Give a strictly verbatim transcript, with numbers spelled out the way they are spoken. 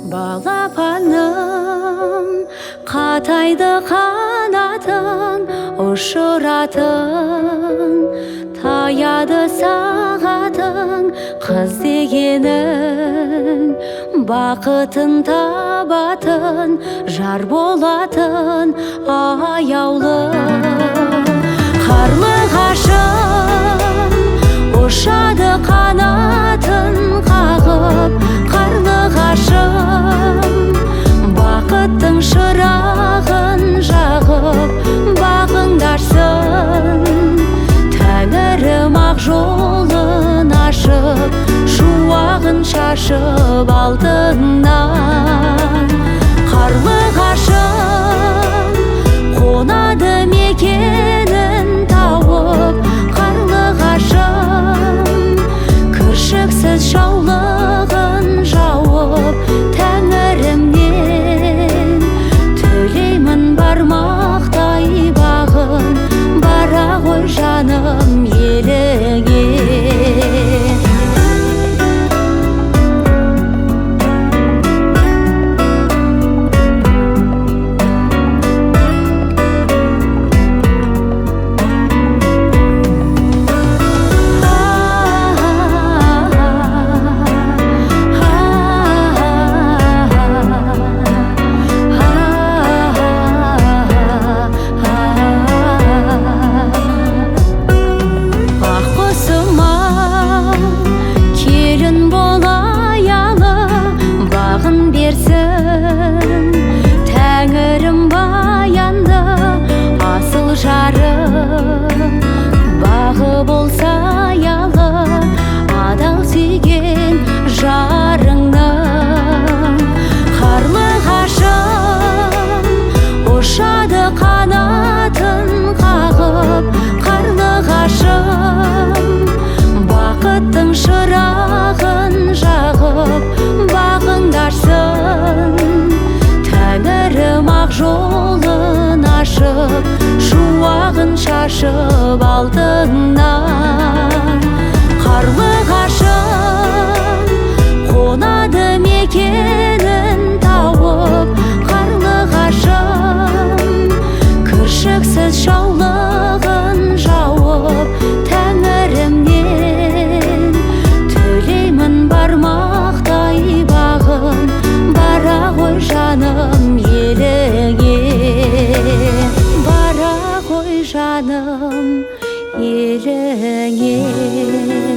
Балапаным, қатайды қанатын ұшыратын, таяды сағатың қыз дегенің, бақытын табатын, жар болатын аяулы. Қарлығашым ұшады қанатын қағып, қарлығашым бақыттың шырағын жағып, бағыңдарсын. Тәңірім ақ жолын ашып, шуағын шашып алтыннан. Қарлығашым қонады мекенін тауып, қарлығашым кіршіксіз жаулығын жауып, Тәңірімнен тілеймін бармақтай бағын, бара ғой жаным еліңе. Тәңірім баянды асыл жарым, бағы болса аялы адал сүйген жарыңның. Қарлығашым ұшады қанатын қағып, қарлығашым бақыттың шырағын жағып, бағыңдарсын. Тәңірім ақ жолын ашып, шуағын шашып алтыннан. Қарлығашым қонады мекенін тауып, қарлығашым кіршіксіз жаулығын жауып, Тәңірімнен тілеймін бармақтай бағын, бара ғой жаным еліңе. Бара ғой жаным еліңе.